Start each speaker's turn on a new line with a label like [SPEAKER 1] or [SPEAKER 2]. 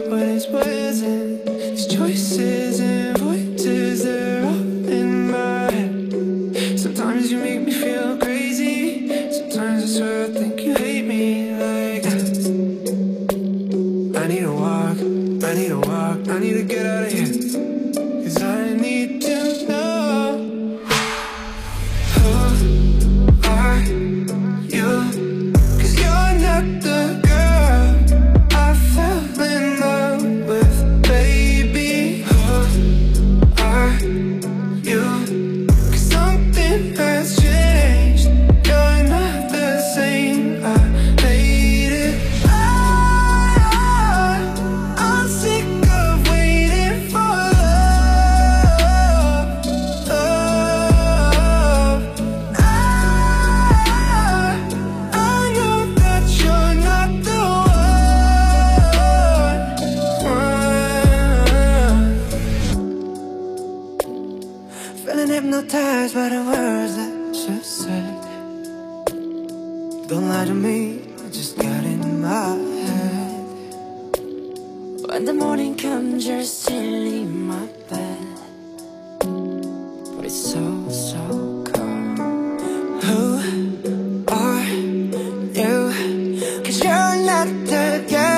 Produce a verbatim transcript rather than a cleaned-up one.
[SPEAKER 1] heart when it's poison. These choices and voices, they're all in my head. Sometimes you make me feel crazy. Sometimes I swear I think you hate me like that. I need a walk, I need a walk, I need to get out of here. Cause I need to know, who are you? Cause you're not the girl I fell in love with, baby. Who are you? Cause something has changed. You're not the same. I hate it. I, I'm sick of waiting for love, love. I, I know that you're not the one, one. Feeling hypnotized by the words that you said. Don't lie to me, I just got in my head. When the morning comes, you're still in my bed, but it's so, so cold. Who are you? Cause you're not the guy